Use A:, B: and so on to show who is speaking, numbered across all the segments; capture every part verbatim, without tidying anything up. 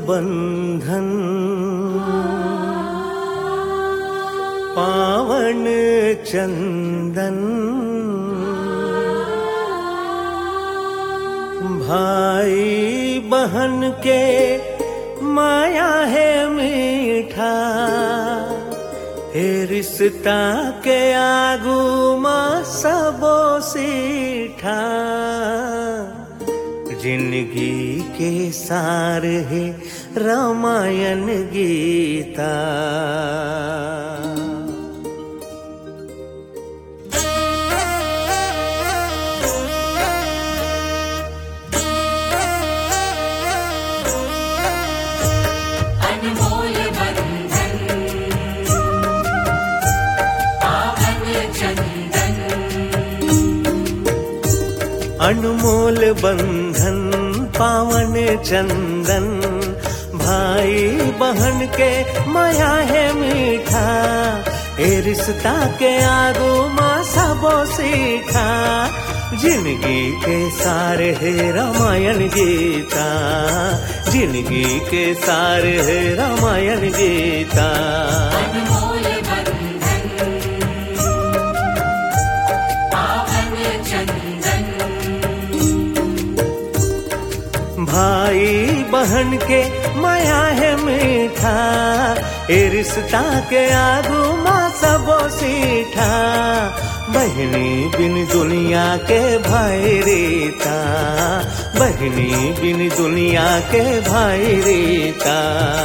A: बंधन पावन चंदन भाई बहन के माया है मीठा हे रिश्ता के आगू माँ सबो सीठा जिंदगी के सार है रामायण गीता। अनमोल बंधन पावन चंदन भाई बहन के माया है मीठा ए रिश्ता के आगू माँ सबो सीखा जिंदगी के सारे है रामायण गीता जिंदगी के सारे है रामायण गीता। भाई बहन के माया है मीठा ए रिश्ता के आगू माँ सबो सीठा बहनी बिन दुनिया के भाई रीता बहनी बिन दुनिया के भाई रीता।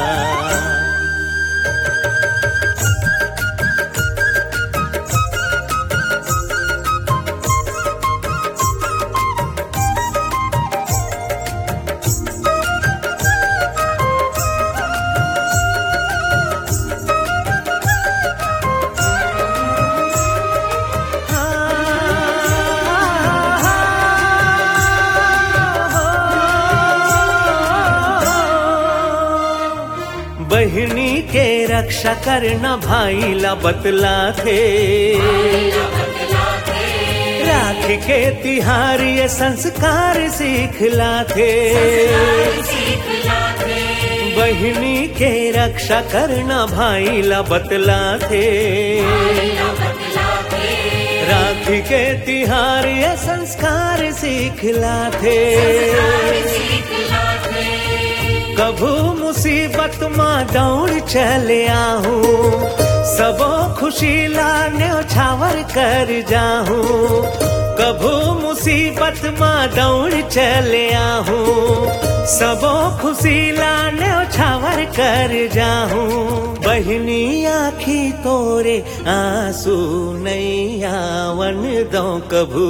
A: बहनी के रक्षा करना भाई ला बतला थे राखी के तिहार ये संस्कार सीखला थे बहनी के रक्षा करना भाई ला बतला थे राखी के तिहार ये संस्कार सीखला थे कभू मुसीबत माँ दौड़ चले आहूँ सबो खुशी लाने छावर कर जाहूँ कभू मुसीबत माँ दौड़ चले आहूँ सबो खुशी लाने छावर कर जाहूँ बहनी आखी तोरे आंसू नहीं आवन दो कभू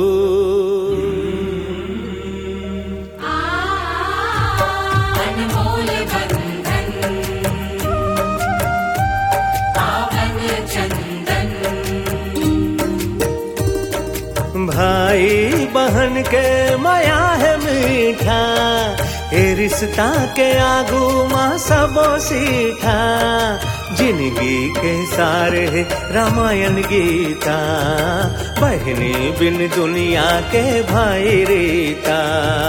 A: भाई बहन के माया है मीठा ए रिश्ता के आगू माँ सबो सीठा जिंदगी के सारे है रामायण गीता बहनी बिन दुनिया के भाई रीता।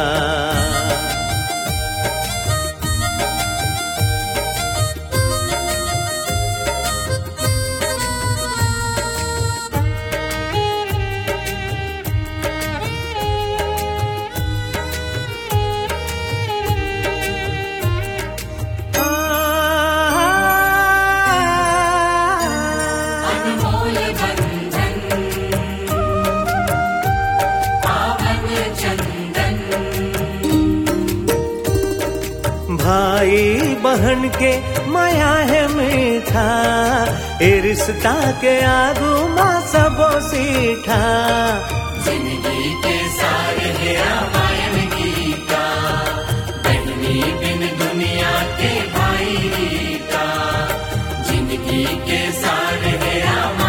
A: भाई बहन के माया है मीठा ए रिश्ता के आगू माँ सबो सीठा
B: जिंदगी के सारे है रामायण गीता बहनी बिन दुनिया के भाई रीता जिंदगी के सारे है रामायण